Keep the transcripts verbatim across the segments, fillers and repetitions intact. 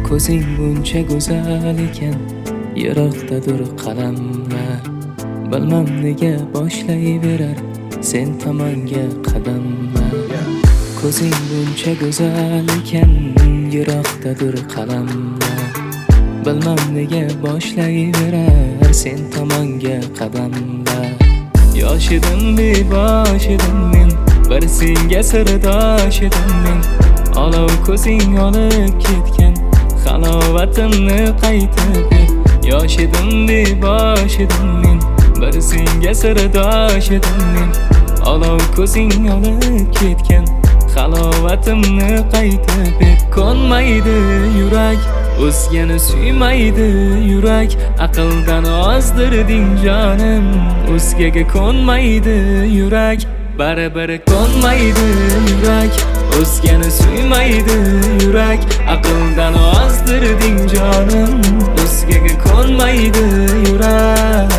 ko'zing buncha go'zal ekan, yiroqdadir qalamlar. Bilmam nega boshlayverar sen tomonga qadamlar. Ko'zing buncha go'zal ekan, yiroqdadir qalamlar. Bilmam nega boshlayverar sen tomonga qadamlar. Yosh edim, bebosh edim men, bir senga sirdosh edim men. Olov ko'zing olib ketgan, halovatimni qaytib ber. Yosh edim, bebosh edim men, bir senga sirdosh edim men. Olov ko'zing olib ketgan, halovatimni qaytib ber. Ko'nmaydi yurak, o'zgani suymaydi yurak. Aqldan ozdirding jonim, o'zgaga ko'nmaydi yurak. Baribir ko'nmaydi yurak, o'zgani suymaydi yurak. Aqldan ozdirding jonim, o'zgaga ko'nmaydi yurak.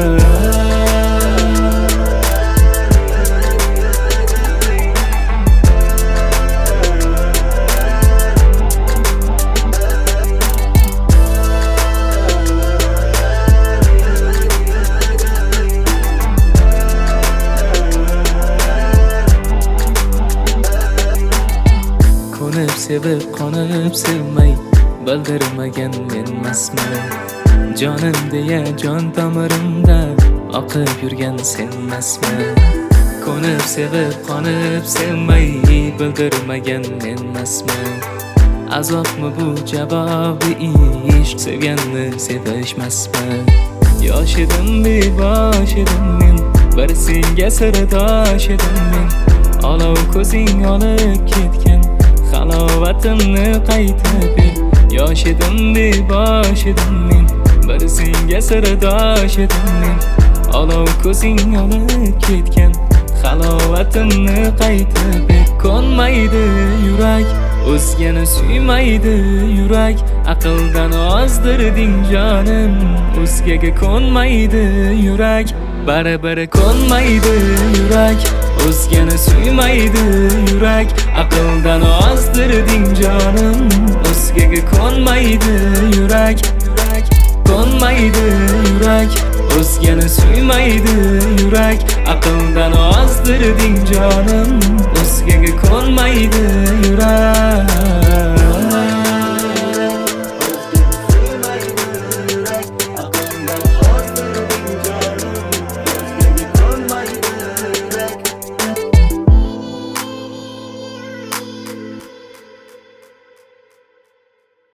Konib sevib, qonib sevmay, bildirmagan menmasman. Jonim deya jon tomirimda oqib yurgan senmasman. Konib sevib, qonib sevmay, bildirmagan menmasman. Azobmi bu javobi ishq, sevganni sevishmasman. Yosh edim, bebosh edim men, bir senga sirdosh edim men. Olov ko'zing olib ketgan, halovatimni qaytib ber. Yosh edim, bebosh edim men, bir senga sirdosh edim men. Olov ko'zing olib ketgan, halovatimni qaytib ber. Ko'nmaydi yurak, o'zgani suymaydi yurak. Aqldan ozdirding jonim, o'zgaga ko'nmaydi yurak. Baribir ko'nmaydi yurak, o'zgani suymaydi yurak. Aqldan ozdirding jonim, o'zgaga ko'nmaydi yurak. Ko'nmaydi yurak, o'zgani suymaydi yurak. Aqldan ozdirding jonim, o'zgaga ko'nmaydi yurak.